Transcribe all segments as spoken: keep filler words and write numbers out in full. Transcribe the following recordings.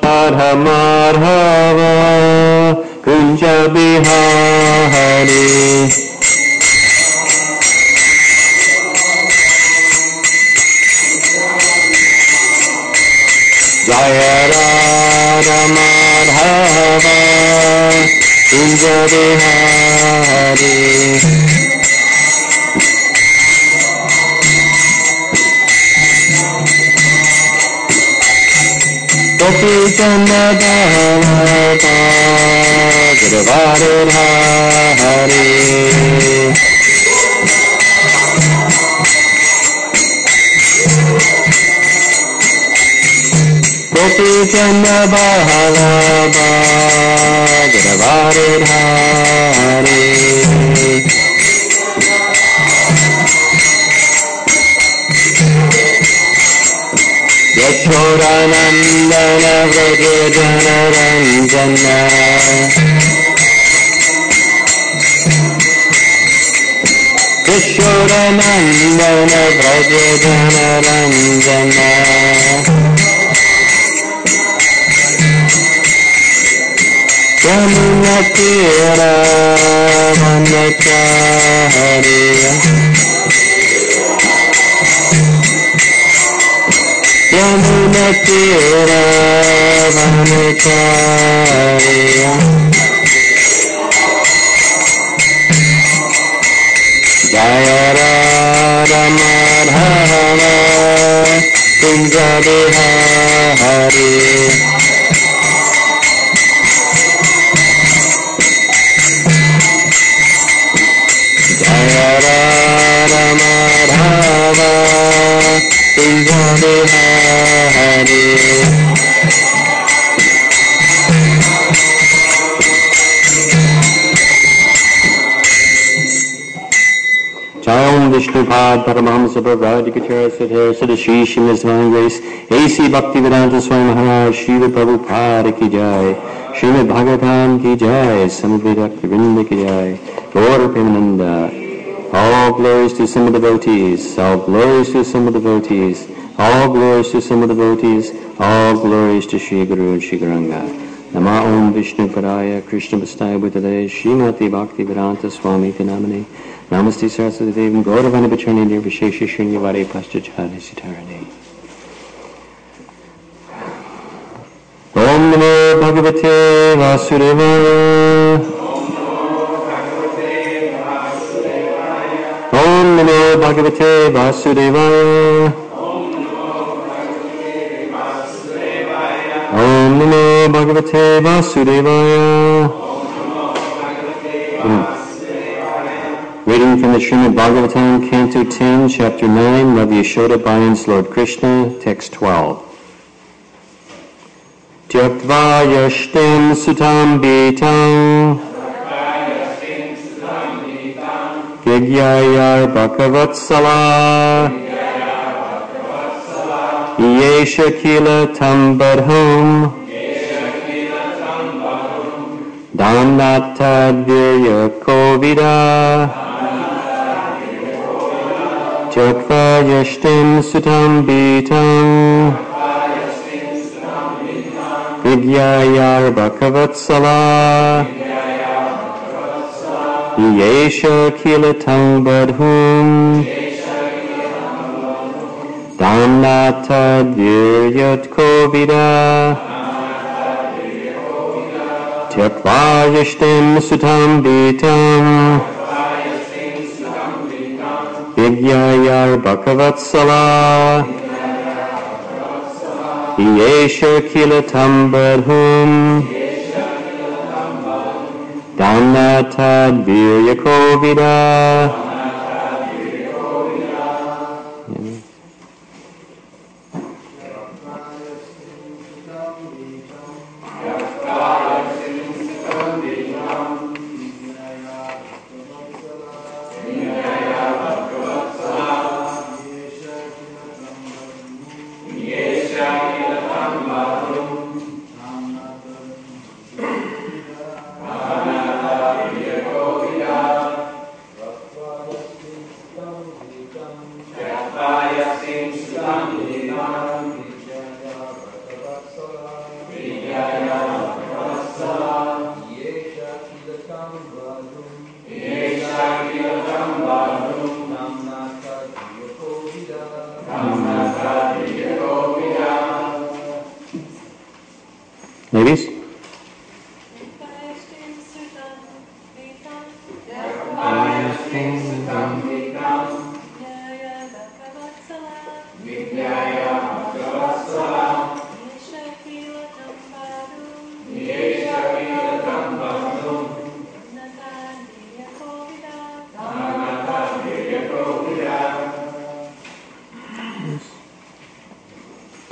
Radha Madhava Kunja Bihari Jaya Radha Madhava Kunja Bihari Gopi Chandra Bhavata Guruvare Hari Gopi Chandra Bhavata Guruvare Hari Yashoda Nandana Vraja Jana Ranjana Yashoda Nandana Vraja Jana Ranjana Yamuna Tira Vanachariya Yamuna Tira Vanachariya Jaya Radha Madhava Kunja Bihari Jaya Radha Madhava Kunja Bihari Jai Om Vishnupad Paramahamsa Prabhupada Siddhar Siddhashish His Divine Grace A C Bhaktivedanta Swami Maharaj Srila Prabhupada Ki Jai Srimad Bhagavatam Ki Jai Samaveda Vrinda Ki Jai Gaur Premananda All glories to some devotees, all glories to some devotees, all glories to some devotees, all glories to Shri Guru and Shri Gauranga. Nama Om Vishnu Padaya Krishna Vastaya Bhutale Srimati Bhakti Vedanta Swami Tinamani Namaste Saraswati Devam Gauravani Bacharni Nirvishesha Shunyavade Paschachari Sitarani Om Namo Bhagavate Vasudevaya Om Namo Bhagavate Vasudevaya Om Namo Bhagavate Vasudevaya Reading from the Srimad Bhagavatam, Canto ten, Chapter nine, Love Yashoda Bayan's Lord Krishna, Text twelve. Tyaktva yashtim sutam bitam Gigyayar Bhakavatsala Yesha Kila Tambadhum Damnata Virya Kovida Tyaktva yashtim sutam bitam Vigyayar Bhakavatsala Yesha Kilatam Badhum Damnata Viryat Kovida Tyaktva yashtim sutam bitam Vigyayar Bhakavatsala Yesha Kilatam Badhum Damnata Virya Kovida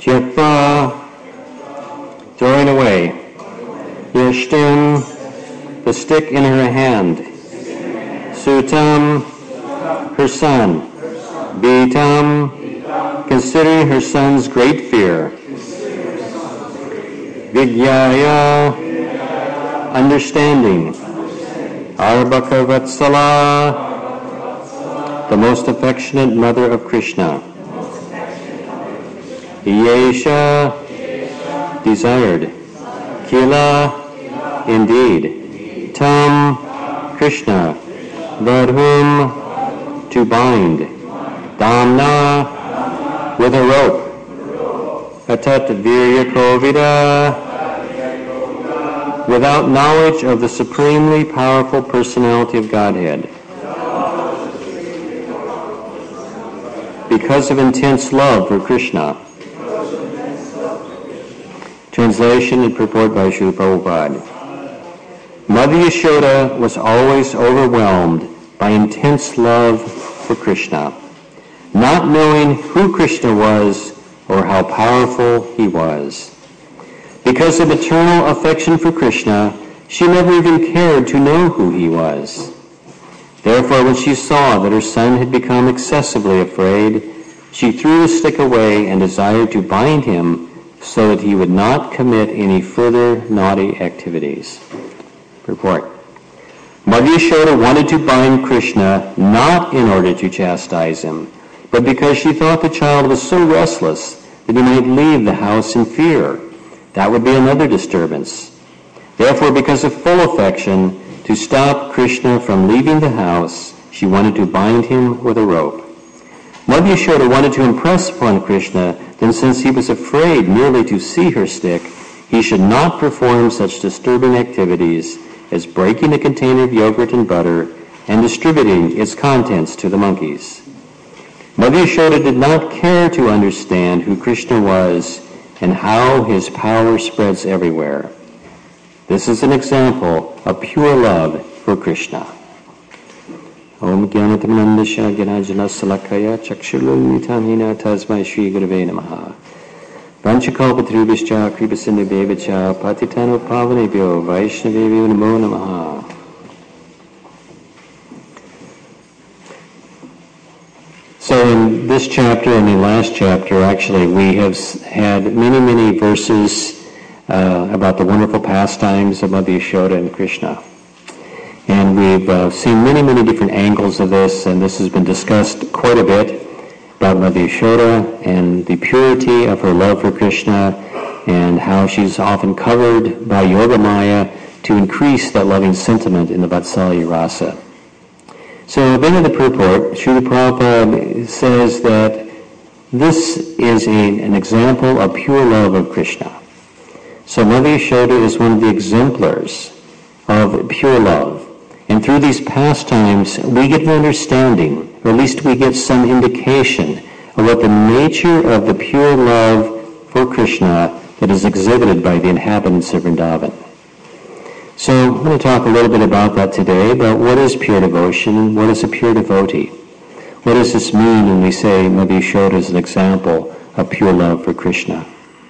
Tyakva, throwing away. Yashtim, the stick in her hand. Sutam, her son. Bitam, considering her son's great fear. Vigyaya, understanding. Arbakavatsala, the most affectionate mother of Krishna. Yesha, desired. Kila, indeed. Tam, Krishna. Vadhum, to bind. Damna, with a rope. Atat virya kovida, without knowledge of the supremely powerful personality of Godhead. Because of intense love for Krishna. Translation and purport by Srila Prabhupada. Mother Yashoda was always overwhelmed by intense love for Krishna, not knowing who Krishna was or how powerful he was. Because of eternal affection for Krishna, she never even cared to know who he was. Therefore, when she saw that her son had become excessively afraid, she threw the stick away and desired to bind him so that he would not commit any further naughty activities. Report. Mother Yashoda wanted to bind Krishna not in order to chastise him, but because she thought the child was so restless that he might leave the house in fear. That would be another disturbance. Therefore, because of full affection, to stop Krishna from leaving the house, she wanted to bind him with a rope. Mother Yashoda wanted to impress upon Krishna that since he was afraid merely to see her stick, he should not perform such disturbing activities as breaking a container of yogurt and butter and distributing its contents to the monkeys. Mother Yashoda did not care to understand who Krishna was and how his power spreads everywhere. This is an example of pure love for Krishna. Om Gyanatamnandasya Gyanajana Salakaya Chakshulunitamhina Tasmai Shri Gurave Namaha. Vanchakalpatrubhischa Kripasinubhavacha Patitano Pavanebhyo Vaishnavebhyo Namo Namaha. So in this chapter and the last chapter, actually, we have had many, many verses uh, about the wonderful pastimes of Mother Yashoda and Krishna. And we've uh, seen many, many different angles of this, and this has been discussed quite a bit about Mother Yashoda and the purity of her love for Krishna and how she's often covered by Yoga Maya to increase that loving sentiment in the Vatsalya Rasa. So then in the purport, Srila Prabhupada says that this is a, an example of pure love of Krishna. So Mother Yashoda is one of the exemplars of pure love. And through these pastimes, we get an understanding, or at least we get some indication of what the nature of the pure love for Krishna that is exhibited by the inhabitants of Vrindavan. So I'm going to talk a little bit about that today, about what is pure devotion, what is a pure devotee. What does this mean when we say Mother Yashoda is an example of pure love for Krishna?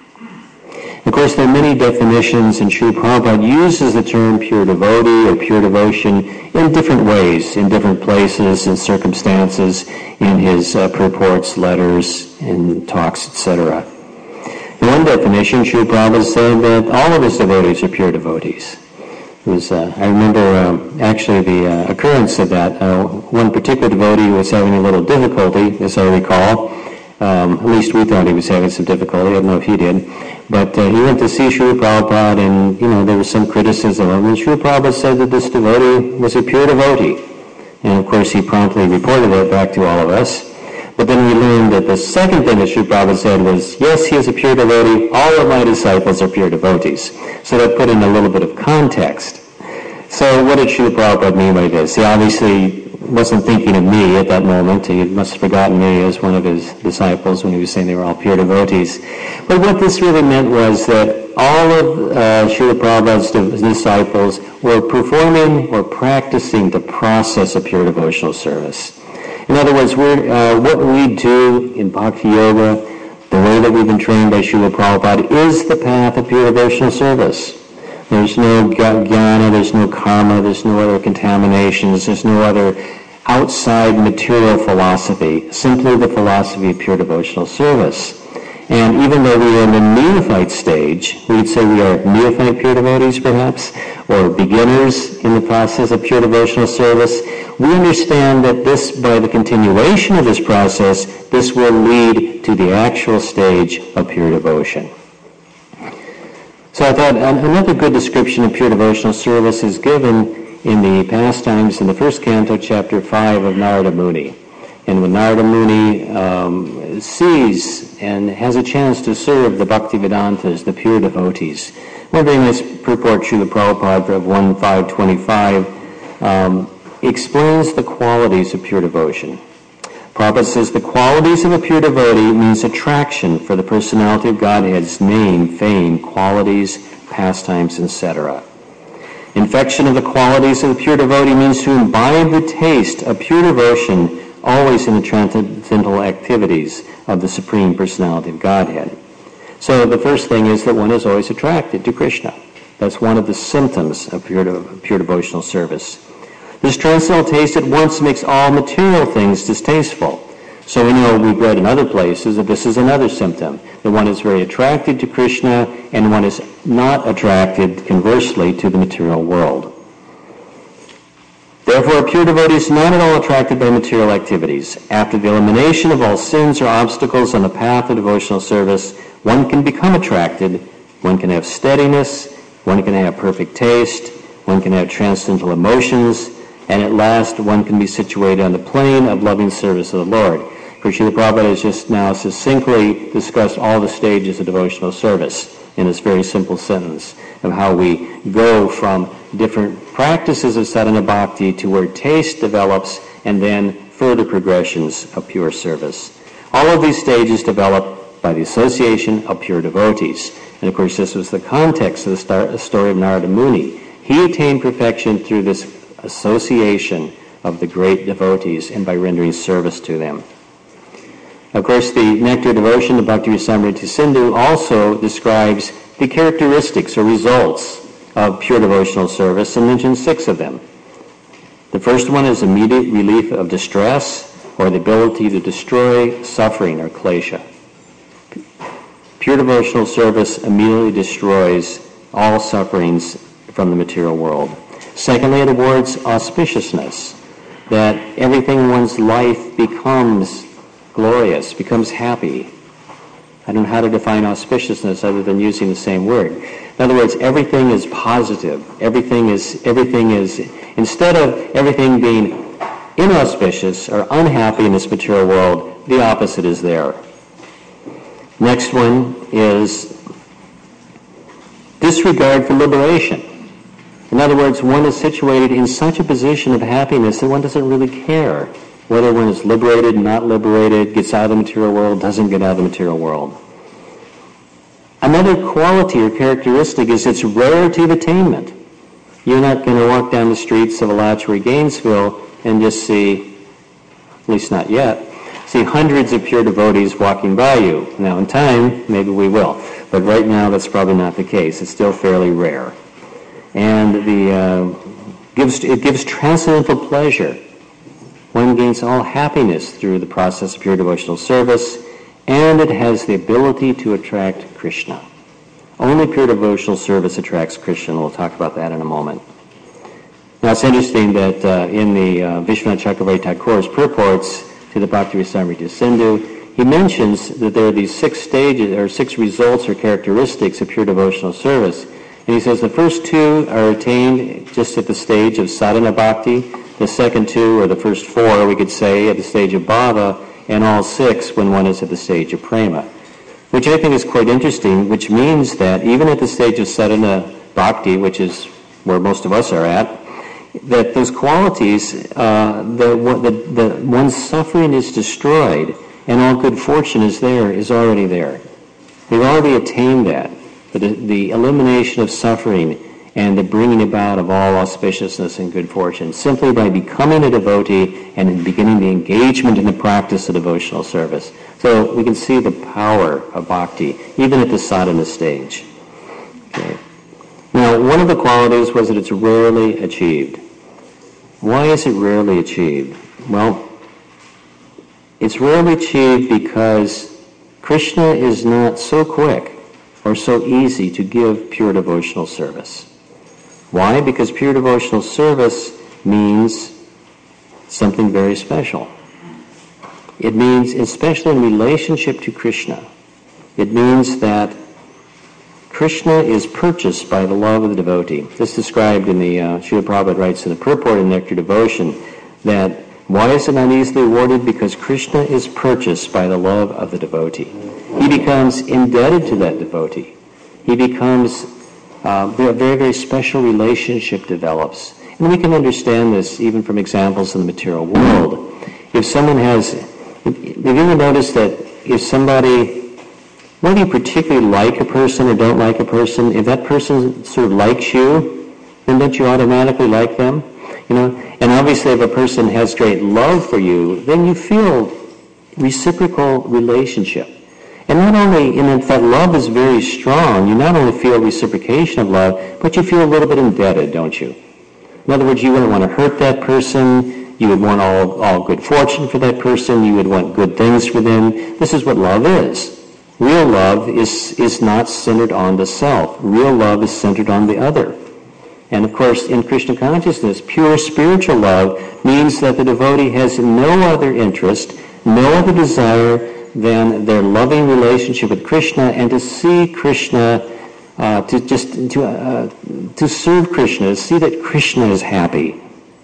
Of course, there are many definitions, and Srila Prabhupada uses the term pure devotee or pure devotion in different ways, in different places and circumstances, in his uh, purports, letters, and talks, et cetera. In one definition, Srila Prabhupada said that all of his devotees are pure devotees. It was, uh, I remember um, actually the uh, occurrence of that. Uh, one particular devotee was having a little difficulty, as I recall. Um, at least we thought he was having some difficulty. I don't know if he did. But uh, he went to see Srila Prabhupada, and, you know, there was some criticism of him. And Srila Prabhupada said that this devotee was a pure devotee. And, of course, he promptly reported that back to all of us. But then we learned that the second thing that Srila Prabhupada said was, yes, he is a pure devotee. All of my disciples are pure devotees. So that put in a little bit of context. So what did Srila Prabhupada mean by this? He obviously wasn't thinking of me at that moment. He must have forgotten me as one of his disciples when he was saying they were all pure devotees. But what this really meant was that all of uh, Srila Prabhupada's disciples were performing or practicing the process of pure devotional service. In other words, we're, uh, what we do in Bhakti Yoga, the way that we've been trained by Srila Prabhupada is the path of pure devotional service. There's no jnana, there's no karma, there's no other contaminations, there's no other outside material philosophy, simply the philosophy of pure devotional service. And even though we are in the neophyte stage, we'd say we are neophyte pure devotees perhaps, or beginners in the process of pure devotional service, we understand that this, by the continuation of this process, this will lead to the actual stage of pure devotion. So I thought another good description of pure devotional service is given in the pastimes in the first canto, chapter five of Narada Muni. And when Narada Muni um, sees and has a chance to serve the Bhaktivedantas, the pure devotees, one very nice purport Srila Prabhupada of one five twenty-five um, explains the qualities of pure devotion. Prabhupada says the qualities of a pure devotee means attraction for the personality of Godhead's name, fame, qualities, pastimes, et cetera. Infection of the qualities of the pure devotee means to imbibe the taste of pure devotion always in the transcendental activities of the Supreme Personality of Godhead. So the first thing is that one is always attracted to Krishna. That's one of the symptoms of pure, de- pure devotional service. This transcendental taste at once makes all material things distasteful. So we know, we've read in other places, that this is another symptom, that one is very attracted to Krishna and one is not attracted, conversely, to the material world. Therefore, a pure devotee is not at all attracted by material activities. After the elimination of all sins or obstacles on the path of devotional service, one can become attracted, one can have steadiness, one can have perfect taste, one can have transcendental emotions, and at last one can be situated on the plane of loving service of the Lord. Srila Prabhupada has just now succinctly discussed all the stages of devotional service in this very simple sentence of how we go from different practices of sadhana bhakti to where taste develops and then further progressions of pure service. All of these stages develop by the association of pure devotees. And of course this was the context of the star- story of Narada Muni. He attained perfection through this association of the great devotees and by rendering service to them. Of course, the Nectar Devotion of Bhakti Rasamrita Sindhu also describes the characteristics or results of pure devotional service and mentions six of them. The first one is immediate relief of distress or the ability to destroy suffering or klesha. Pure devotional service immediately destroys all sufferings from the material world. Secondly, it awards auspiciousness, that everything in one's life becomes glorious, becomes happy. I don't know how to define auspiciousness other than using the same word. In other words, everything is positive. Everything is, everything is, instead of everything being inauspicious or unhappy in this material world, the opposite is there. Next one is disregard for liberation. In other words, one is situated in such a position of happiness that one doesn't really care whether one is liberated, not liberated, gets out of the material world, doesn't get out of the material world. Another quality or characteristic is its rarity of attainment. You're not going to walk down the streets of Alachua, Gainesville and just see, at least not yet, see hundreds of pure devotees walking by you. Now in time, maybe we will. But right now, that's probably not the case. It's still fairly rare. And the uh, gives it gives transcendental pleasure. One gains all happiness through the process of pure devotional service, and it has the ability to attract Krishna. Only pure devotional service attracts Krishna, and we'll talk about that in a moment. Now, it's interesting that uh, in the uh, Vishwanath Chakravarti Thakur's purports to the Bhakti Rasamrita Sindhu, he mentions that there are these six stages, or six results or characteristics of pure devotional service. And he says the first two are attained just at the stage of sadhana bhakti, the second two, or the first four, we could say, at the stage of bhava, and all six when one is at the stage of prema. Which I think is quite interesting, which means that even at the stage of sadhana bhakti, which is where most of us are at, that those qualities, uh, the, the, the, one's suffering is destroyed, and all good fortune is there, is already there. They've already attained that. The, the elimination of suffering and the bringing about of all auspiciousness and good fortune, simply by becoming a devotee and in beginning the engagement in the practice of devotional service. So we can see the power of bhakti, even at the sadhana stage. Okay. Now, one of the qualities was that it's rarely achieved. Why is it rarely achieved? Well, it's rarely achieved because Krishna is not so quick or so easy to give pure devotional service. Why? Because pure devotional service means something very special. It means, especially in relationship to Krishna, it means that Krishna is purchased by the love of the devotee. This is described in the, uh, Srila Prabhupada writes in the purport in Nectar Devotion, that why is it not easily awarded? Because Krishna is purchased by the love of the devotee. He becomes indebted to that devotee. He becomes, uh, a very, very special relationship develops. And we can understand this even from examples in the material world. If someone has, have you ever noticed that if somebody, whether you particularly like a person or don't like a person, if that person sort of likes you, then don't you automatically like them? You know, and obviously if a person has great love for you, then you feel reciprocal relationship. And not only, and if that love is very strong, you not only feel reciprocation of love, but you feel a little bit indebted, don't you? In other words, you wouldn't want to hurt that person. You would want all, all good fortune for that person. You would want good things for them. This is what love is. Real love is, is not centered on the self. Real love is centered on the other. And of course, in Krishna consciousness, pure spiritual love means that the devotee has no other interest, no other desire than their loving relationship with Krishna, and to see Krishna, uh, to just to uh, to serve Krishna, to see that Krishna is happy.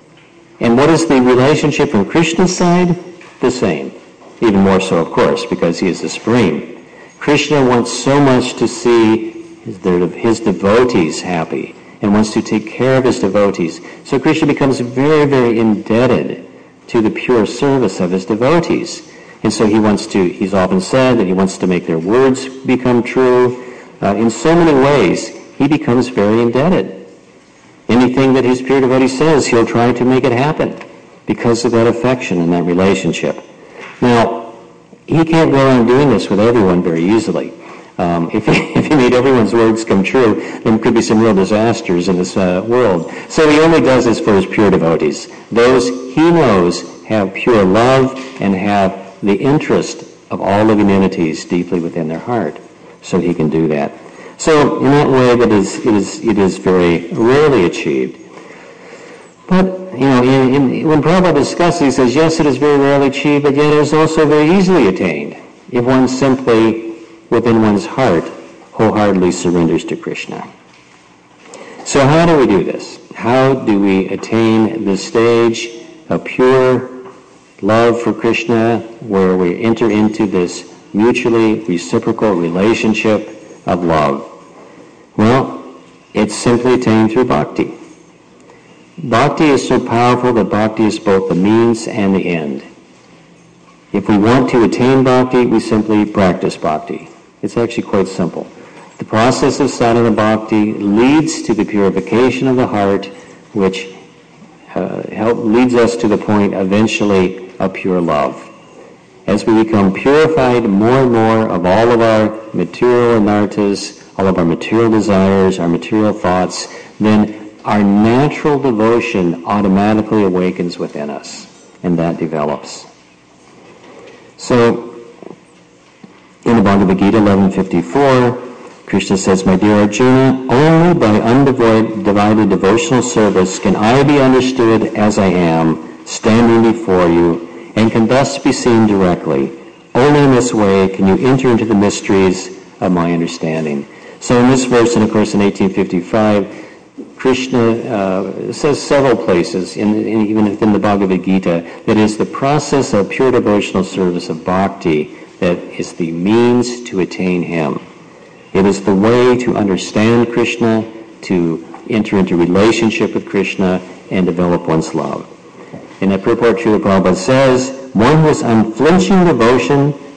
And what is the relationship from Krishna's side? The same. Even more so, of course, because he is the Supreme. Krishna wants so much to see his, his devotees happy, and wants to take care of his devotees. So Krishna becomes very, very indebted to the pure service of his devotees. And so he wants to, he's often said that he wants to make their words become true. Uh, in so many ways, he becomes very indebted. Anything that his pure devotee says, he'll try to make it happen because of that affection and that relationship. Now, he can't go around doing this with everyone very easily. Um, if, he, if he made everyone's words come true, then there could be some real disasters in this uh, world. So he only does this for his pure devotees. Those he knows have pure love and have the interest of all living entities deeply within their heart. So he can do that. So in that way, that is, it is it is very rarely achieved. But, you know, in, in, when Prabhupada discusses, he says, yes, it is very rarely achieved, but yet it is also very easily attained if one simply, within one's heart, wholeheartedly surrenders to Krishna. So how do we do this? How do we attain this stage of pure love for Krishna, where we enter into this mutually reciprocal relationship of love? Well, it's simply attained through bhakti. Bhakti is so powerful that bhakti is both the means and the end. If we want to attain bhakti, we simply practice bhakti. It's actually quite simple. The process of sadhana bhakti leads to the purification of the heart, which uh, help, leads us to the point eventually of pure love. As we become purified more and more of all of our material anarthas, all of our material desires, our material thoughts, then our natural devotion automatically awakens within us, and that develops. So, in the Bhagavad Gita eleven fifty-four, Krishna says, my dear Arjuna, only by undivided devotional service can I be understood as I am, standing before you, and can thus be seen directly. Only in this way can you enter into the mysteries of my understanding. So in this verse, and of course in eighteen fifty-five, Krishna uh, says several places, in, in, even within the Bhagavad Gita, that is the process of pure devotional service of bhakti that is the means to attain him. It is the way to understand Krishna, to enter into relationship with Krishna, and develop one's love. In that purport, Srila Prabhupada says, one who has unflinching devotion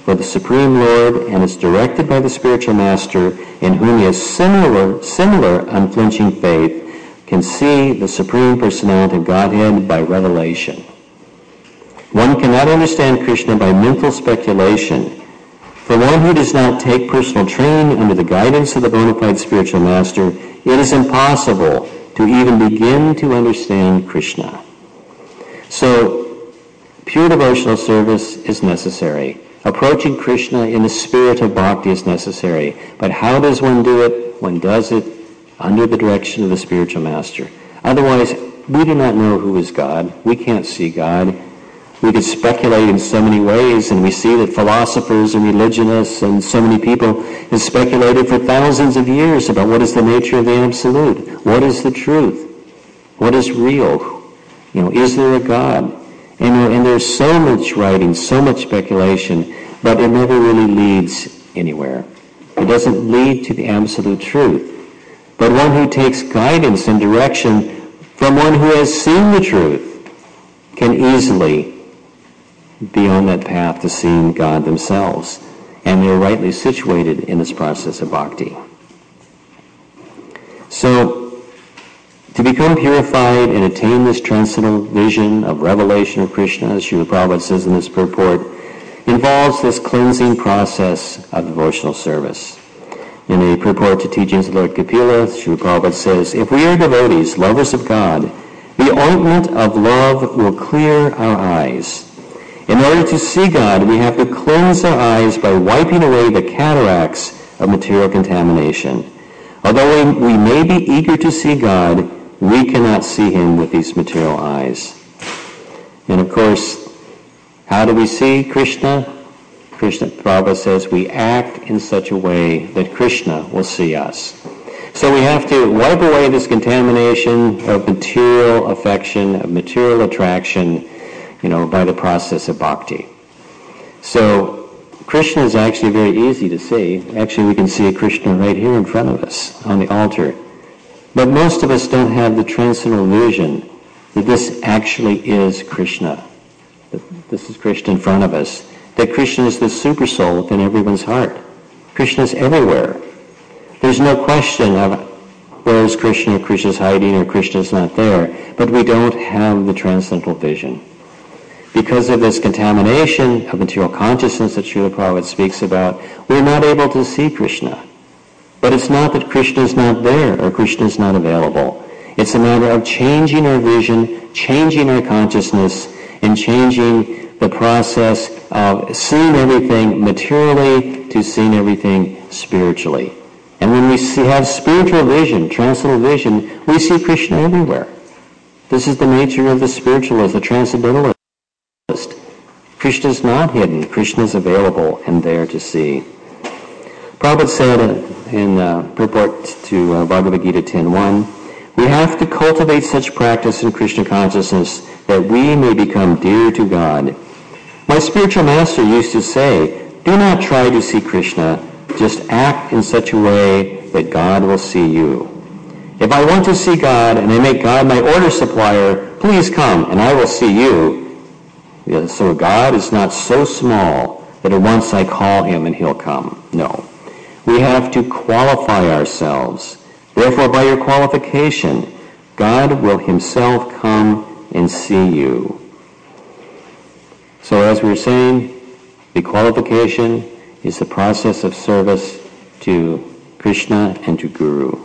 for the Supreme Lord and is directed by the spiritual master in whom he has similar, similar unflinching faith, can see the Supreme Personality of Godhead by revelation. One cannot understand Krishna by mental speculation. For one who does not take personal training under the guidance of the bona fide spiritual master, it is impossible to even begin to understand Krishna. So, pure devotional service is necessary. Approaching Krishna in the spirit of bhakti is necessary. But how does one do it? One does it under the direction of the spiritual master. Otherwise, we do not know who is God. We can't see God. We could speculate in so many ways, and we see that philosophers and religionists and so many people have speculated for thousands of years about what is the nature of the Absolute. What is the truth? What is real? You know, is there a God? And, and there's so much writing, so much speculation, but it never really leads anywhere. It doesn't lead to the absolute truth. But one who takes guidance and direction from one who has seen the truth can easily be on that path to seeing God themselves. And they're rightly situated in this process of bhakti. So, to become purified and attain this transcendental vision of revelation of Krishna, as Srila Prabhupada says in this purport, involves this cleansing process of devotional service. In a purport to teachings of Lord Kapila, Srila Prabhupada says, if we are devotees, lovers of God, the ointment of love will clear our eyes. In order to see God, we have to cleanse our eyes by wiping away the cataracts of material contamination. Although we, we may be eager to see God, we cannot see him with these material eyes. And of course, how do we see Krishna? Krishna, Prabhupada says, we act in such a way that Krishna will see us. So we have to wipe away this contamination of material affection, of material attraction, you know, by the process of bhakti. So Krishna is actually very easy to see. Actually, we can see a Krishna right here in front of us on the altar. But most of us don't have the transcendental vision that this actually is Krishna. That this is Krishna in front of us. That Krishna is the super soul within everyone's heart. Krishna is everywhere. There's no question of where is Krishna, or Krishna's hiding, or Krishna's not there. But we don't have the transcendental vision. Because of this contamination of material consciousness that Srila Prabhupada speaks about, we're not able to see Krishna. But it's not that Krishna is not there or Krishna is not available. It's a matter of changing our vision, changing our consciousness, and changing the process of seeing everything materially to seeing everything spiritually. And when we see, have spiritual vision, transcendental vision, we see Krishna everywhere. This is the nature of the spiritualist, the transcendentalist. Krishna is not hidden. Krishna is available and there to see. Prabhupada said in uh, purport to uh, Bhagavad Gita ten one, we have to cultivate such practice in Krishna consciousness that we may become dear to God. My spiritual master used to say, do not try to see Krishna, just act in such a way that God will see you. If I want to see God and I make God my order supplier, please come and I will see you. Yeah, so God is not so small that at once I call him and he'll come. No. We have to qualify ourselves. Therefore, by your qualification, God will himself come and see you. So as we were saying, the qualification is the process of service to Krishna and to Guru.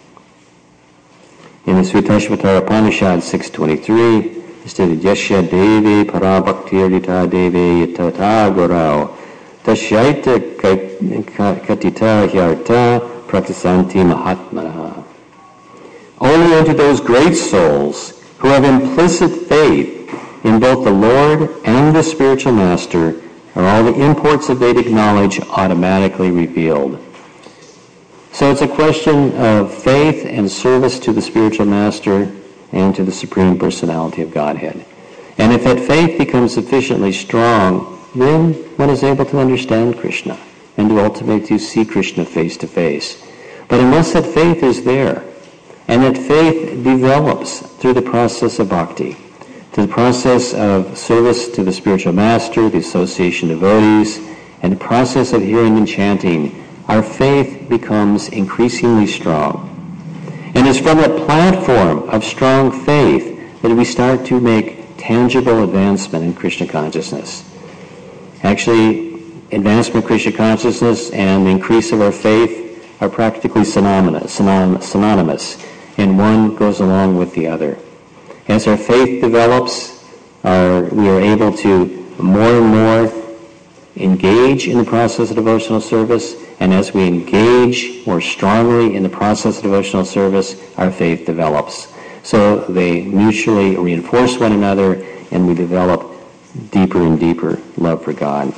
In the Svetashvatara Upanishad six twenty-three, it stated, Yasya Devi Parabhaktirita Devi Yatata Gorao Tashaita Katita Hyarta Pratisanti Mahatmanaha. Only unto those great souls who have implicit faith in both the Lord and the spiritual master are all the imports of Vedic knowledge automatically revealed. So it's a question of faith and service to the spiritual master and to the Supreme Personality of Godhead. And if that faith becomes sufficiently strong, then one is able to understand Krishna and to ultimately see Krishna face to face. But unless that faith is there, and that faith develops through the process of bhakti, to the process of service to the spiritual master, the association of devotees, and the process of hearing and chanting, our faith becomes increasingly strong. And it's from that platform of strong faith that we start to make tangible advancement in Krishna consciousness. Actually, advancement in Krishna consciousness and the increase of our faith are practically synonymous, synonymous, and one goes along with the other. As our faith develops, our, we are able to more and more engage in the process of devotional service, and as we engage more strongly in the process of devotional service, our faith develops. So they mutually reinforce one another, and we develop deeper and deeper love for God.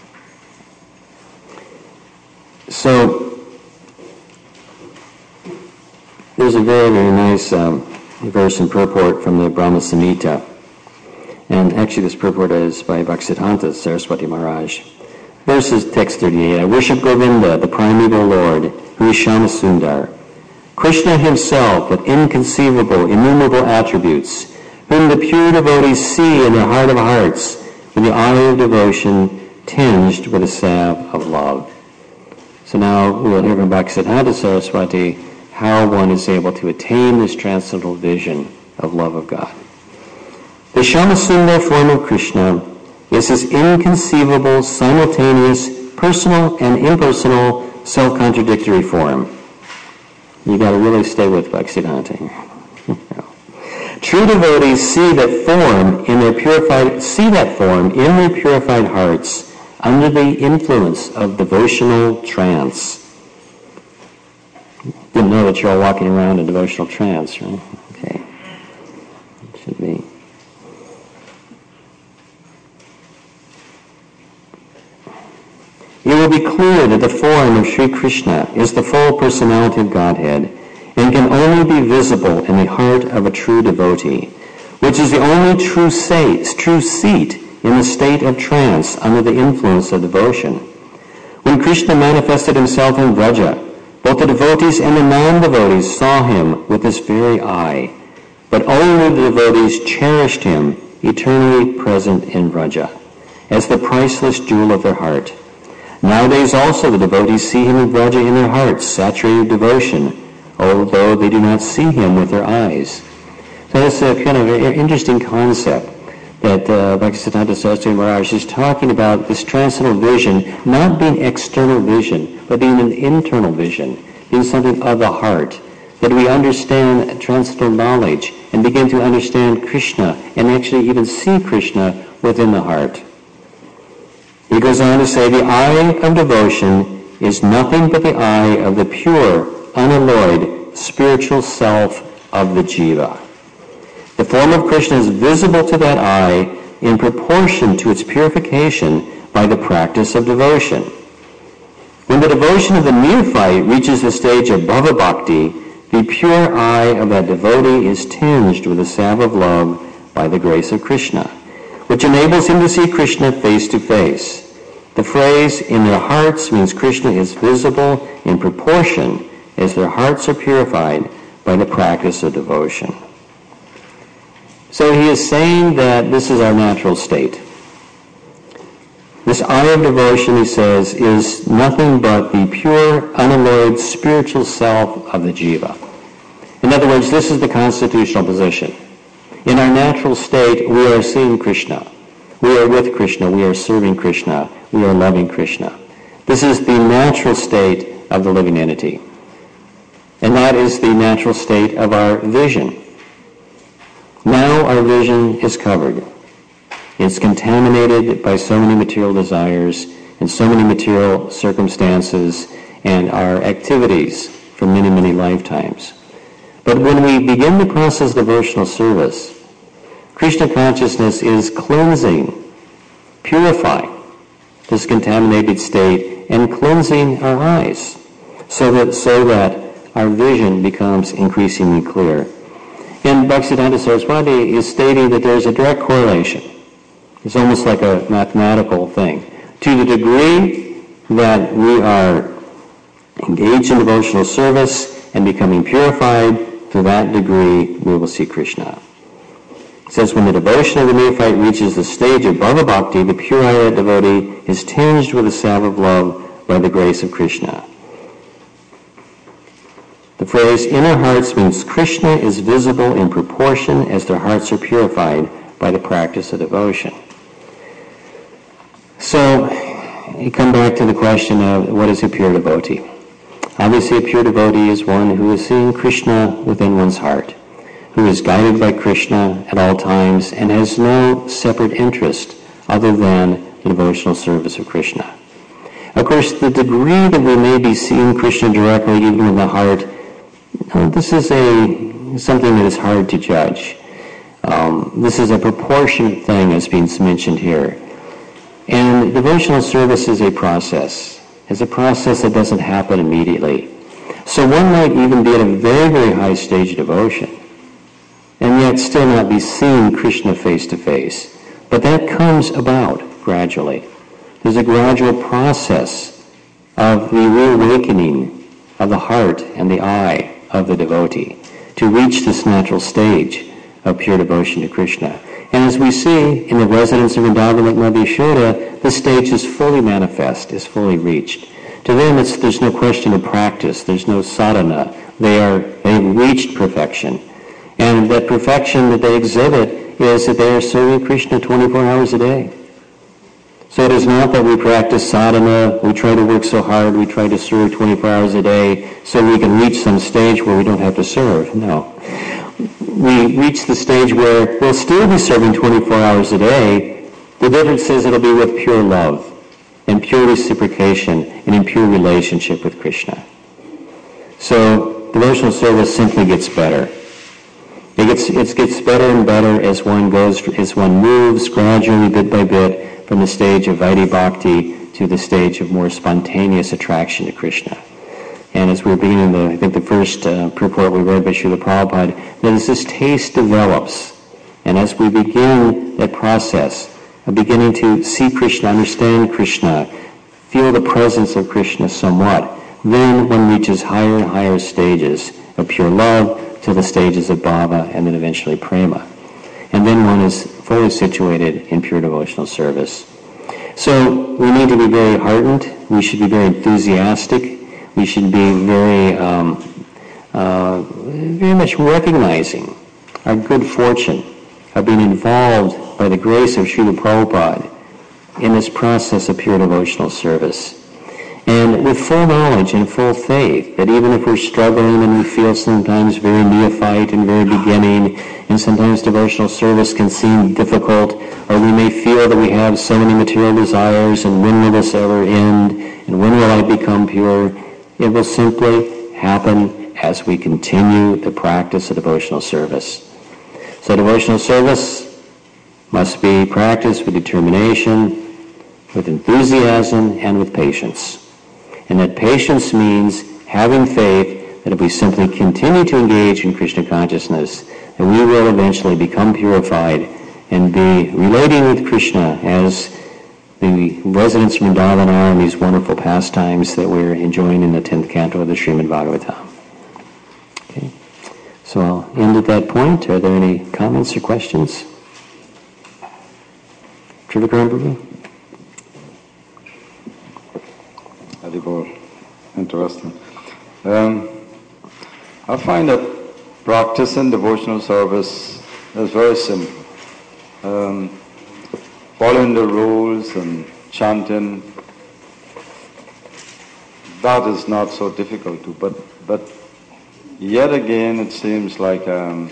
So there's a very, very nice um, verse and purport from the Brahma Samhita. And actually this purport is by Bhaktisiddhanta Saraswati Maharaj. Verses text thirty-eight. I worship Govinda, the primeval Lord, who is Shyamasundar. Krishna himself, with inconceivable, innumerable attributes, whom the pure devotees see in their heart of hearts, with the eye of devotion tinged with a salve of love. So now we'll hear from Bhaktisiddhanta Saraswati how one is able to attain this transcendental vision of love of God. The Shyamasundar form of Krishna is his inconceivable, simultaneous, personal and impersonal, self-contradictory form. You got to really stay with Bhaktisiddhanta. True devotees see that form in their purified see that form in their purified hearts under the influence of devotional trance. Didn't know that you're all walking around in devotional trance, right? Okay, should be. It will be clear that the form of Sri Krishna is the full personality of Godhead and can only be visible in the heart of a true devotee, which is the only true, say, true seat in the state of trance under the influence of devotion. When Krishna manifested himself in Vraja, both the devotees and the non-devotees saw him with this very eye, but only the devotees cherished him, eternally present in Vraja, as the priceless jewel of their heart. Nowadays also the devotees see him in Vraja in their hearts, saturated with devotion, although they do not see him with their eyes. So that's a kind of an interesting concept that uh, Bhaktisiddhanta Saraswati Maharaj is talking about, this transcendental vision not being external vision, but being an internal vision, being something of the heart, that we understand transcendental knowledge and begin to understand Krishna and actually even see Krishna within the heart. He goes on to say, the eye of devotion is nothing but the eye of the pure, unalloyed, spiritual self of the jiva. The form of Krishna is visible to that eye in proportion to its purification by the practice of devotion. When the devotion of the neophyte reaches the stage of bhava bhakti, the pure eye of that devotee is tinged with the salve of love by the grace of Krishna, which enables him to see Krishna face to face. The phrase, in their hearts, means Krishna is visible in proportion as their hearts are purified by the practice of devotion. So he is saying that this is our natural state. This eye of devotion, he says, is nothing but the pure, unalloyed spiritual self of the jiva. In other words, this is the constitutional position. In our natural state, we are seeing Krishna. We are with Krishna. We are serving Krishna. We are loving Krishna. This is the natural state of the living entity. And that is the natural state of our vision. Now our vision is covered. It's contaminated by so many material desires and so many material circumstances and our activities for many, many lifetimes. But when we begin the process of devotional service, Krishna consciousness is cleansing, purifying this contaminated state and cleansing our eyes so that, so that our vision becomes increasingly clear. And Bhaktisiddhanta Saraswati is stating that there's a direct correlation. It's almost like a mathematical thing. To the degree that we are engaged in devotional service and becoming purified, to that degree we will see Krishna. says, when the devotion of the neophyte reaches the stage of Bhava Bhakti, the pure eye of that devotee is tinged with a salve of love by the grace of Krishna. The phrase inner hearts means Krishna is visible in proportion as their hearts are purified by the practice of devotion. So, you come back to the question of what is a pure devotee? Obviously, a pure devotee is one who is seeing Krishna within one's heart, who is guided by Krishna at all times and has no separate interest other than the devotional service of Krishna. Of course, the degree that we may be seeing Krishna directly, even in the heart, this is a something that is hard to judge. Um, this is a proportionate thing, as being mentioned here. And devotional service is a process. It's a process that doesn't happen immediately. So one might even be at a very, very high stage of devotion, and yet still not be seeing Krishna face to face. But that comes about gradually. There's a gradual process of the reawakening of the heart and the eye of the devotee to reach this natural stage of pure devotion to Krishna. And as we see in the residents of Vrindavan like Mother Yashoda, the stage is fully manifest, is fully reached. To them, it's, there's no question of practice. There's no sadhana. They are, they've reached perfection. And that perfection that they exhibit is that they are serving Krishna twenty-four hours a day. So it is not that we practice sadhana, we try to work so hard, we try to serve twenty-four hours a day so we can reach some stage where we don't have to serve. No. We reach the stage where we'll still be serving twenty-four hours a day. The difference is it'll be with pure love and pure reciprocation and in pure relationship with Krishna. So devotional service simply gets better. It gets, it gets better and better as one goes, as one moves gradually, bit by bit, from the stage of Vaidhi Bhakti to the stage of more spontaneous attraction to Krishna. And as we were beginning the, I think the first uh, purport we read by Srila Prabhupada, that as this taste develops, and as we begin that process of beginning to see Krishna, understand Krishna, feel the presence of Krishna somewhat, then one reaches higher and higher stages of pure love to the stages of bhava and then eventually prema. And then one is fully situated in pure devotional service. So we need to be very heartened. We should be very enthusiastic. We should be very, um, uh, very much recognizing our good fortune of being involved by the grace of Srila Prabhupada in this process of pure devotional service. And with full knowledge and full faith that even if we're struggling and we feel sometimes very neophyte and very beginning, and sometimes devotional service can seem difficult, or we may feel that we have so many material desires, and when will this ever end, and when will I become pure? It will simply happen as we continue the practice of devotional service. So devotional service must be practiced with determination, with enthusiasm, and with patience. And that patience means having faith that if we simply continue to engage in Krishna consciousness, that we will eventually become purified and be relating with Krishna as the residents from Vrindavan are in these wonderful pastimes that we're enjoying in the tenth canto of the Srimad Bhagavatam. Okay. So I'll end at that point. Are there any comments or questions? Trivikaran Prabhu? Interesting. Um, I find that practicing devotional service is very simple. Um, following the rules and chanting, that is not so difficult to, but but yet again it seems like um,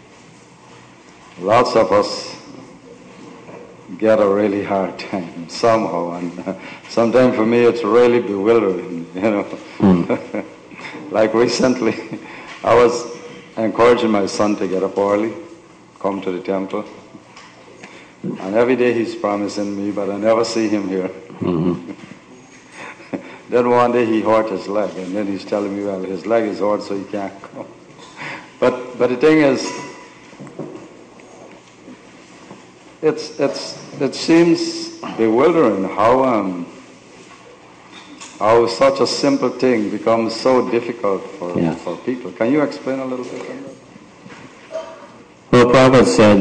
lots of us get a really hard time somehow, and uh, sometimes for me it's really bewildering, you know. Mm. Like recently, I was encouraging my son to get up early, come to the temple, and every day he's promising me, but I never see him here. Mm-hmm. Then one day he hurt his leg, and then he's telling me, well, his leg is hurt, so he can't come. But but the thing is, it's it's it seems bewildering how um how such a simple thing becomes so difficult for yeah. for people. Can you explain a little bit on that? Well, Prabhupada said,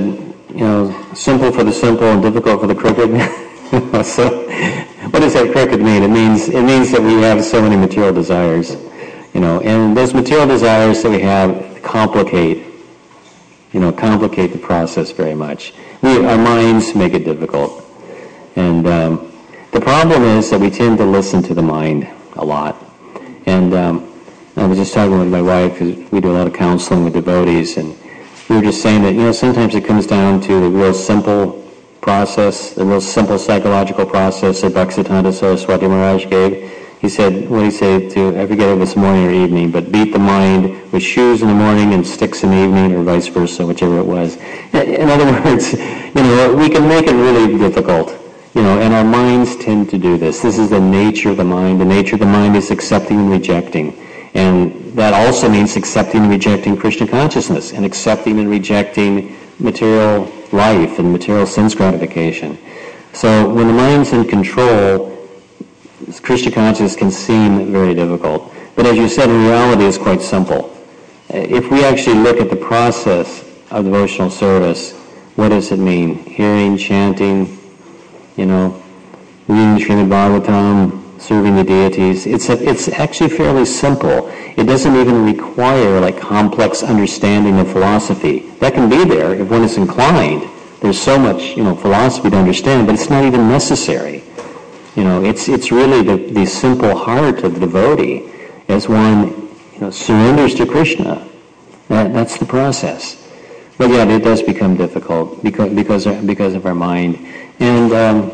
you know, simple for the simple and difficult for the crooked. So, what does that crooked mean? It means it means that we have so many material desires, you know, and those material desires that we have complicate, you know, complicate the process very much. We, our minds make it difficult, and um, the problem is that we tend to listen to the mind a lot. And um, I was just talking with my wife, because we do a lot of counseling with devotees, and we were just saying that, you know, sometimes it comes down to the real simple process, the real simple psychological process that Bhaktisiddhanta Saraswati Maharaj gave. He said, what did he say to, I forget if it was morning or evening, but beat the mind with shoes in the morning and sticks in the evening, or vice versa, whichever it was. In other words, you know, we can make it really difficult, you know, and our minds tend to do this. This is the nature of the mind. The nature of the mind is accepting and rejecting. And that also means accepting and rejecting Krishna consciousness, and accepting and rejecting material life and material sense gratification. So when the mind's in control, Krishna consciousness can seem very difficult. But as you said, in reality, it's quite simple. If we actually look at the process of devotional service, what does it mean? Hearing, chanting, you know, reading Srimad Bhagavatam, serving the deities. It's a, it's actually fairly simple. It doesn't even require like complex understanding of philosophy. That can be there if one is inclined. There's so much, you know, philosophy to understand, but it's not even necessary. You know, it's it's really the, the simple heart of the devotee as one, you know, surrenders to Krishna. That, that's the process. But yeah, it does become difficult because because because of our mind. And um,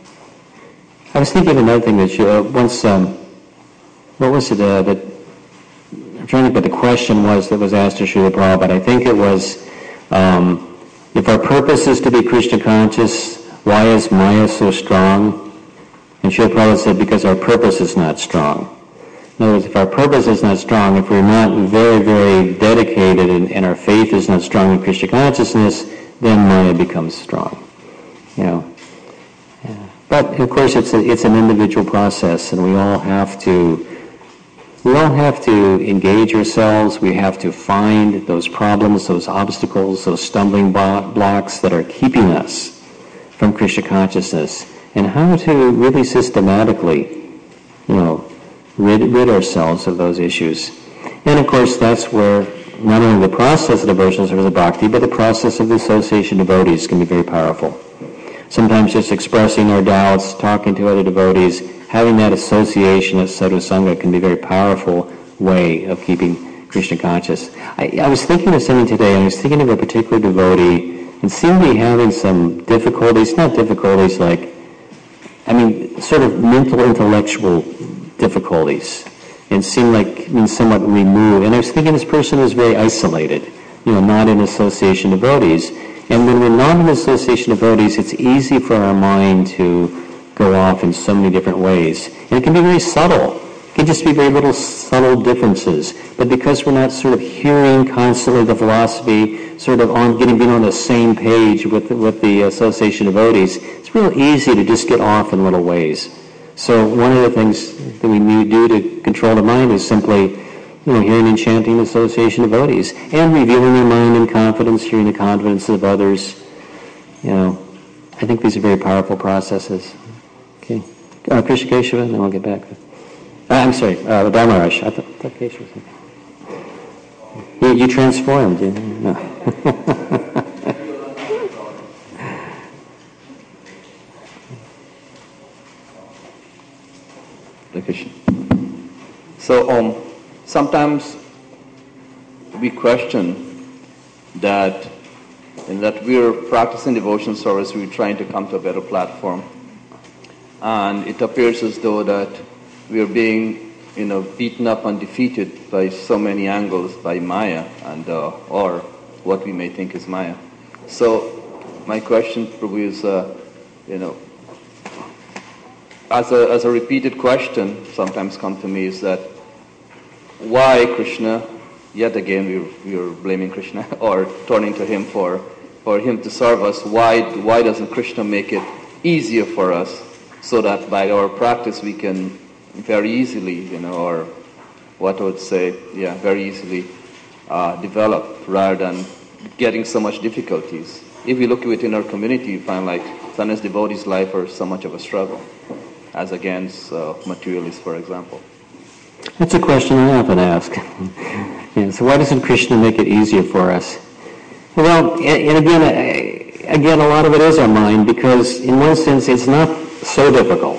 I was thinking of another thing that you, uh, once, um, what was it, uh, that, I'm trying to think what the question was that was asked to Srila Prabhupada. I think it was, um, if our purpose is to be Krishna conscious, why is Maya so strong? And Srila Prabhupada said, because our purpose is not strong. In other words, if our purpose is not strong, if we're not very, very dedicated and, and our faith is not strong in Krishna consciousness, then Maya becomes strong, you know. But of course, it's a, it's an individual process, and we all have to we all have to engage ourselves. We have to find those problems, those obstacles, those stumbling blocks that are keeping us from Krishna consciousness, and how to really systematically, you know, rid rid ourselves of those issues. And of course, that's where not only the process of devotional service of bhakti, but the process of the association of devotees can be very powerful. Sometimes just expressing our doubts, talking to other devotees, having that association of sadhusanga can be a very powerful way of keeping Krishna conscious. I, I was thinking of something today, and I was thinking of a particular devotee, and seemed to be having some difficulties, not difficulties like, I mean, sort of mental, intellectual difficulties, and seemed like, I mean, somewhat removed. And I was thinking this person was very isolated, you know, not in association of devotees. And when we're not in association of devotees, it's easy for our mind to go off in so many different ways. And it can be very subtle. It can just be very little subtle differences. But because we're not sort of hearing constantly the philosophy, sort of on getting being on the same page with the, with the association of devotees, it's real easy to just get off in little ways. So one of the things that we need to do to control the mind is simply, you know, hearing and chanting association of devotees, and revealing your mind in confidence, hearing the confidence of others. You know, I think these are very powerful processes. Okay, uh, Krishna Keshava, and then we'll get back. Uh, I'm sorry, uh, Dharmaraj. I thought, thought Keshava was you, you transformed. You know? No. So, um. Sometimes we question that in that we're practicing devotional service, we're trying to come to a better platform. And it appears as though that we're being, you know, beaten up and defeated by so many angles by Maya, and uh, or what we may think is Maya. So my question, Prabhu, is, uh, you know, as a, as a repeated question sometimes come to me is that, why Krishna, yet again we are blaming Krishna or turning to him for, for him to serve us, why, why doesn't Krishna make it easier for us so that by our practice we can very easily, you know, or what I would say, yeah, very easily uh, develop rather than getting so much difficulties. if you look within our community, you find like sometimes devotees' life are so much of a struggle, as against uh, materialists, for example. That's a question I often ask. Yeah, so why doesn't Krishna make it easier for us? Well, and again, again, a lot of it is our mind, because in one sense it's not so difficult.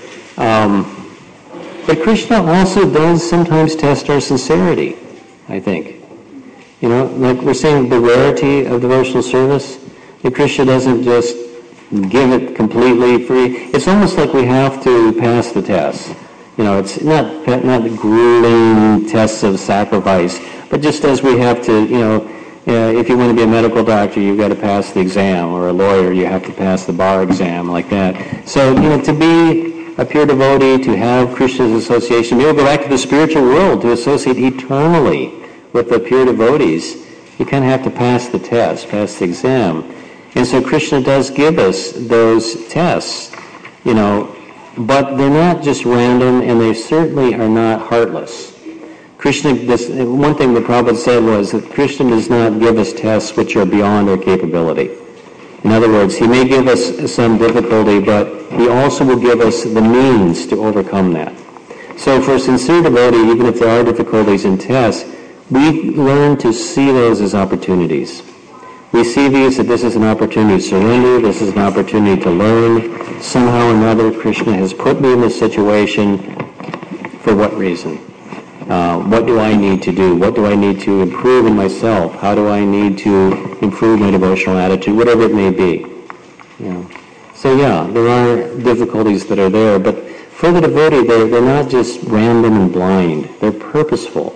Um, but Krishna also does sometimes test our sincerity, I think. You know, like we're saying, the rarity of devotional service, that Krishna doesn't just give it completely free. It's almost like we have to pass the test. You know, it's not not grueling tests of sacrifice, but just as we have to, you know, uh, if you want to be a medical doctor, you've got to pass the exam, or a lawyer, you have to pass the bar exam, like that. So, you know, to be a pure devotee, to have Krishna's association, maybe go back to the spiritual world, to associate eternally with the pure devotees, you kind of have to pass the test, pass the exam. And so Krishna does give us those tests, you know, but they're not just random, and they certainly are not heartless. Krishna, this, one thing the Prabhupada said was that Krishna does not give us tests which are beyond our capability. In other words, he may give us some difficulty, but he also will give us the means to overcome that. So for a sincere devotee, even if there are difficulties in tests, we learn to see those as opportunities. We see these, that this is an opportunity to surrender, this is an opportunity to learn. Somehow or another, Krishna has put me in this situation. For what reason? Uh, what do I need to do? What do I need to improve in myself? How do I need to improve my devotional attitude? Whatever it may be. You know. So yeah, there are difficulties that are there, but for the devotee, they're, they're not just random and blind. They're purposeful.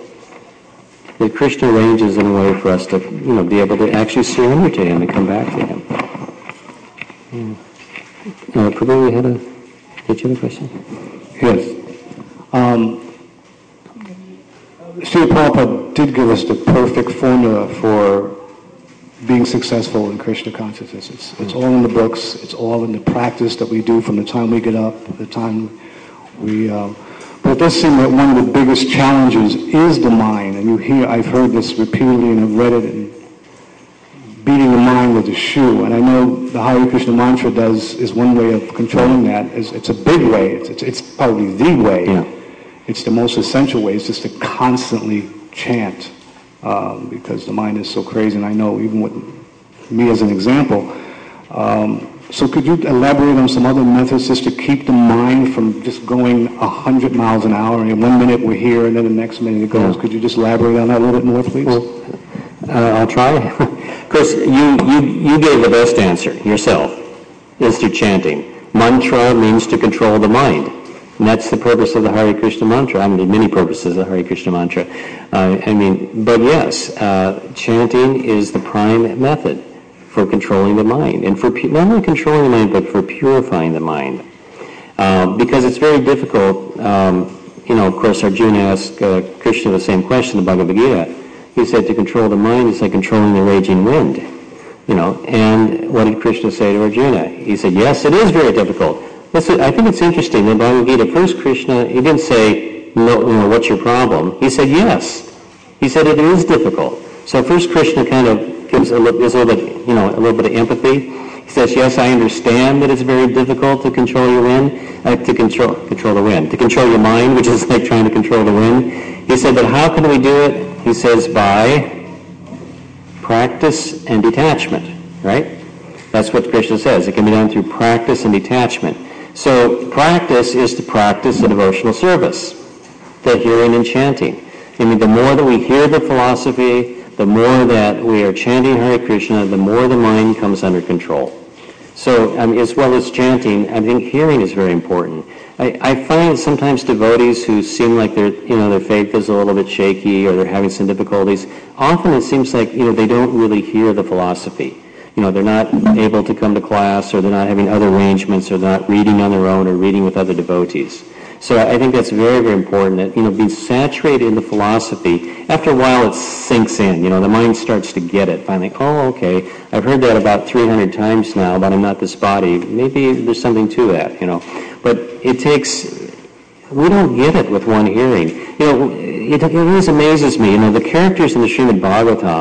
That Krishna arranges in a way for us to, you know, be able to actually surrender to him and come back to him. Yeah. Uh, Prabhu, we had a, did you have a question? Yes. Um, Srila Prabhupada did give us the perfect formula for being successful in Krishna consciousness. It's, it's all in the books. It's all in the practice that we do from the time we get up, the time we... Um, But it does seem that one of the biggest challenges is the mind, and you hear, I've heard this repeatedly and I've read it, and beating the mind with a shoe. And I know the Hare Krishna mantra does is one way of controlling that. It's, it's a big way. It's, it's, it's probably the way. Yeah. It's the most essential way. It's just to constantly chant, um, because the mind is so crazy. And I know even with me as an example. Um, So could you elaborate on some other methods just to keep the mind from just going a hundred miles an hour, and one minute we're here and then the next minute it goes? Yeah. Could you just elaborate on that a little bit more, please? Well, uh, I'll try. Of course, you, you, you gave the best answer yourself, is through chanting. Mantra means to control the mind. And that's the purpose of the Hare Krishna mantra. I mean, many purposes of the Hare Krishna mantra. Uh, I mean, but yes, uh, chanting is the prime method for controlling the mind, and for pu- not only controlling the mind, but for purifying the mind. Uh, because it's very difficult, um, you know, of course, Arjuna asked uh, Krishna the same question in the Bhagavad Gita. He said to control the mind is like controlling the raging wind, you know, and what did Krishna say to Arjuna? He said, yes, it is very difficult. Listen, I think it's interesting, in the Bhagavad Gita, first Krishna, he didn't say, no, you know, what's your problem? He said, yes. He said it is difficult. So first Krishna kind of gives a little, gives a little bit, you know, a little bit of empathy. He says, yes, I understand that it's very difficult to control your wind, uh, to control control the wind, to control your mind, which is like trying to control the wind. He said, but how can we do it? He says, by practice and detachment, right? That's what Krishna says. It can be done through practice and detachment. So practice is to practice a devotional service, the hearing and chanting. I mean, the more that we hear the philosophy, the more that we are chanting Hare Krishna, the more the mind comes under control. So, I mean, as well as chanting, I think hearing is very important. I, I find sometimes devotees who seem like their, you know, their faith is a little bit shaky, or they're having some difficulties. Often it seems like, you know, they don't really hear the philosophy. You know, they're not able to come to class, or they're not having other arrangements, or they're not reading on their own, or reading with other devotees. So I think that's very, very important, that, you know, being saturated in the philosophy, after a while it sinks in. You know, the mind starts to get it. Finally, oh, okay, I've heard that about three hundred times now, but I'm not this body. Maybe there's something to that, you know. But it takes, we don't get it with one hearing. You know, it, it always amazes me, you know, the characters in the Srimad Bhagavatam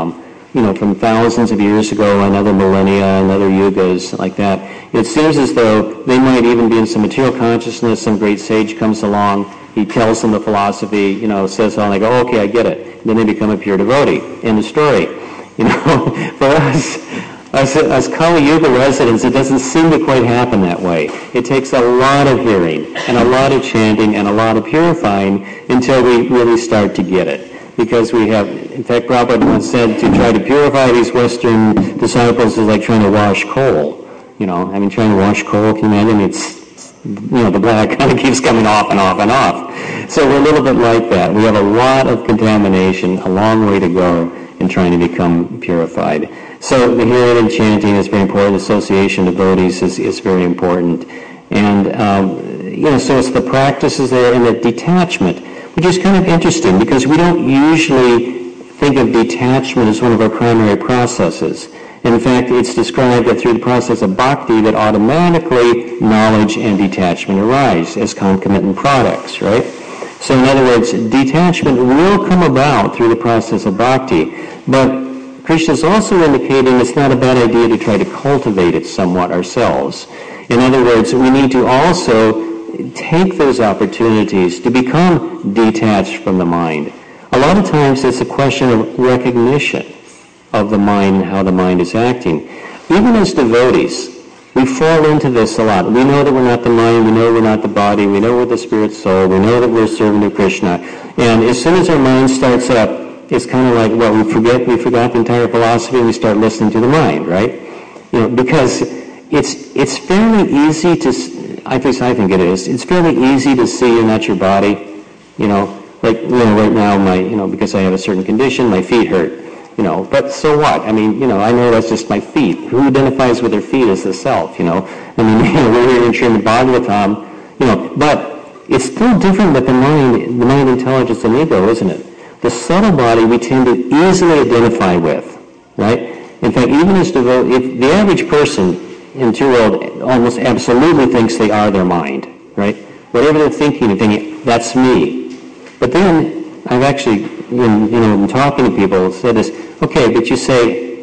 you know, from thousands of years ago, another millennia, another yugas, like that. It seems as though they might even be in some material consciousness, some great sage comes along, he tells them the philosophy, you know, says all, and they go, okay, I get it. And then they become a pure devotee. End of story. You know, for us, us, us Kali Yuga residents, it doesn't seem to quite happen that way. It takes a lot of hearing, and a lot of chanting, and a lot of purifying until we really start to get it. Because we have, in fact, Prabhupada once said to try to purify these Western disciples is like trying to wash coal. You know, I mean, trying to wash coal, can you imagine? It's, you know, the black kind of keeps coming off and off and off. So we're a little bit like that. We have a lot of contamination, a long way to go in trying to become purified. So the hearing and chanting is very important. Association of devotees is, is very important. And, um, you know, so it's the practices there and the detachment, which is kind of interesting because we don't usually think of detachment as one of our primary processes. In fact, it's described that through the process of bhakti that automatically knowledge and detachment arise as concomitant products, right? So in other words, detachment will come about through the process of bhakti, but Krishna is also indicating it's not a bad idea to try to cultivate it somewhat ourselves. In other words, we need to also take those opportunities to become detached from the mind. A lot of times it's a question of recognition of the mind and how the mind is acting. Even as devotees, we fall into this a lot. We know that we're not the mind, we know we're not the body, we know we're the spirit soul, we know that we're a servant of Krishna. And as soon as our mind starts up, it's kind of like, well, we forget, we forgot the entire philosophy and we start listening to the mind, right? You know, because it's it's fairly easy to, I think I think it is, it's fairly easy to see you're not your body. You know, like, you know, right now, my, you know, because I have a certain condition, my feet hurt. You know, but so what? I mean, you know, I know that's just my feet. Who identifies with their feet as the self, you know? I mean, you know, we're here in Srimad Bhagavatam, you know, but it's still different with the mind, the mind, intelligence, and ego, isn't it? The subtle body we tend to easily identify with, right? In fact, even as devote, if the average person in the material world almost absolutely thinks they are their mind, right? Whatever they're thinking and thinking, that's me. But then I've actually, in, you know, in talking to people, said this, okay, but you say,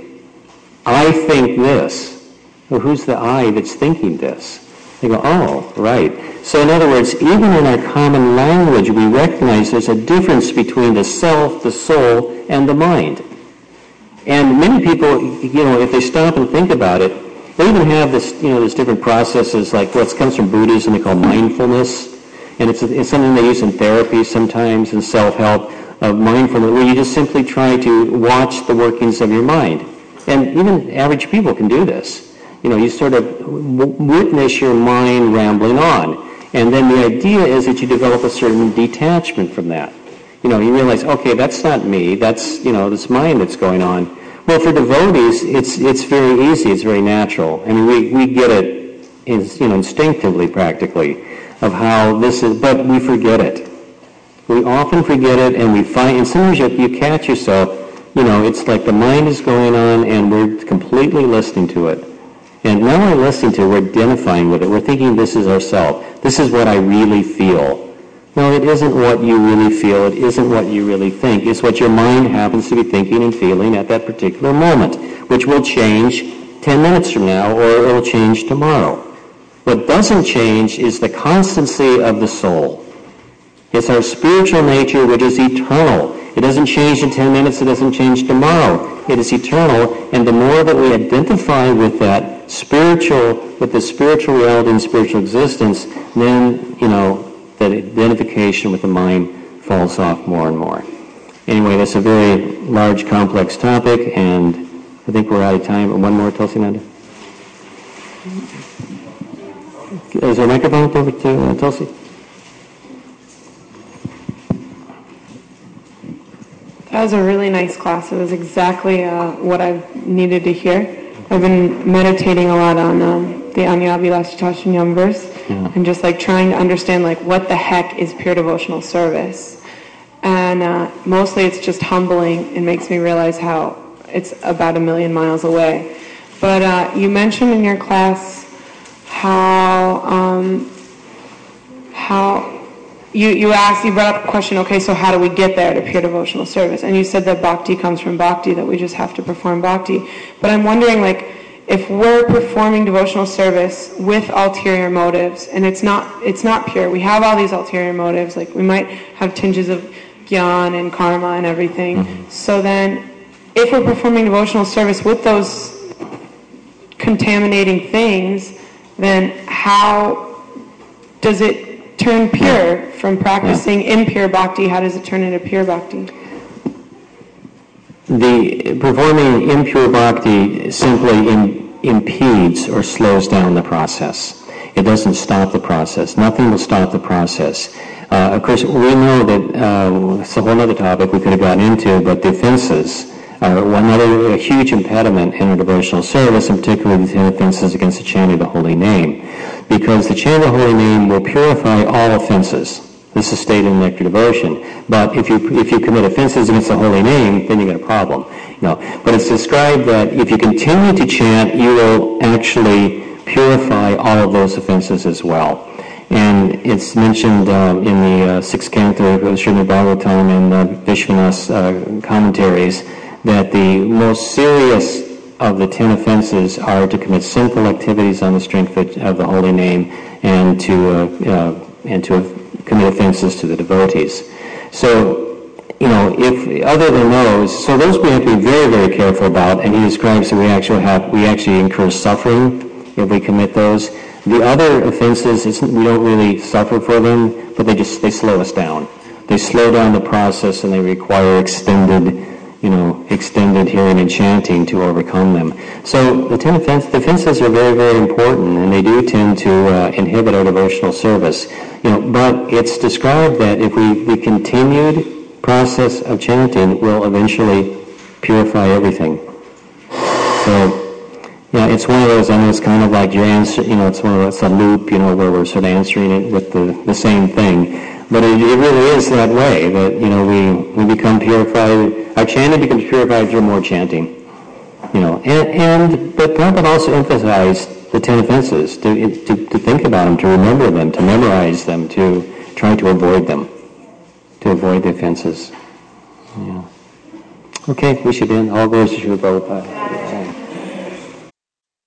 I think this. Well, who's the I that's thinking this? They go, oh, right. So in other words, even in our common language, we recognize there's a difference between the self, the soul, and the mind. And many people, you know, if they stop and think about it, they even have this, you know, there's different processes like what comes from Buddhism they call mindfulness. And it's, it's something they use in therapy sometimes, in self-help, of mindfulness, where you just simply try to watch the workings of your mind. And even average people can do this. You know, you sort of w- witness your mind rambling on. And then the idea is that you develop a certain detachment from that. You know, you realize, okay, that's not me, that's, you know, this mind that's going on. Well, for devotees, it's it's very easy, it's very natural. I mean, we, we get it, in, you know, instinctively, practically, of how this is, but we forget it. We often forget it, and we find, and sometimes you, you catch yourself, you know, it's like the mind is going on, and we're completely listening to it. And not only listening to it, we're identifying with it. We're thinking this is ourself. This is what I really feel. No, it isn't what you really feel. It isn't what you really think. It's what your mind happens to be thinking and feeling at that particular moment, which will change ten minutes from now, or it will change tomorrow. What doesn't change is the constancy of the soul. It's our spiritual nature, which is eternal. It doesn't change in ten minutes. It doesn't change tomorrow. It is eternal. And the more that we identify with that spiritual, with the spiritual reality and spiritual existence, then, you know, that identification with the mind falls off more and more. Anyway, that's a very large, complex topic, and I think we're out of time. One more, Tulsi Nanda. Is there a microphone over to uh, Tulsi? That was a really nice class. It was exactly uh, what I needed to hear. I've been meditating a lot on um, the Anya-Abhilasha-Tashanyam verse, yeah. and just like trying to understand like what the heck is pure devotional service. And uh, mostly it's just humbling and makes me realize how it's about a million miles away. But uh, you mentioned in your class how um, how you, you asked, you brought up a question, okay, so how do we get there to pure devotional service? And you said that bhakti comes from bhakti, that we just have to perform bhakti. But I'm wondering, like, if we're performing devotional service with ulterior motives, and it's not it's not pure, we have all these ulterior motives, like we might have tinges of gyan and karma and everything. Mm-hmm. So then, if we're performing devotional service with those contaminating things, then how does it turn pure from practicing yeah. impure bhakti? How does it turn into pure bhakti? The performing impure bhakti simply in, impedes or slows down the process. It doesn't stop the process. Nothing will stop the process. Uh, of course, we know that uh, it's a whole other topic we could have gotten into, but the offenses are one other a huge impediment in our devotional service, and particularly the ten offenses against the chanting of the holy name, because the chanting of the holy name will purify all offenses. This is stated in Nectar Devotion. But if you if you commit offenses against the holy name, then you get a problem. You know. But it's described that if you continue to chant, you will actually purify all of those offenses as well. And it's mentioned uh, in the uh, sixth canto of Srimad Bhagavatam and uh, Vishwanath's uh, commentaries that the most serious of the ten offenses are to commit sinful activities on the strength of, of the holy name and to uh, uh, and to commit offenses to the devotees. So, you know, if other than those, so those we have to be very, very careful about. And he describes that we actually have we actually incur suffering if we commit those. The other offenses, it's, we don't really suffer for them, but they just they slow us down. They slow down the process, and they require extended, you know, extended hearing and chanting to overcome them. So the ten offense, the offenses are very, very important, and they do tend to uh, inhibit our devotional service. You know, but it's described that if we the continued process of chanting will eventually purify everything. So. Yeah, it's one of those, I mean, it's kind of like your answer, you know, it's one of those, a loop, you know, where we're sort of answering it with the, the same thing. But it, it really is that way, that, you know, we, we become purified, our chanting becomes purified through more chanting, you know. And, and but Prabhupada also emphasized the ten offenses, to, to, to think about them, to remember them, to memorize them, to try to avoid them, to avoid the offenses. Yeah. Okay, we should end. All glories to Srila Prabhupada.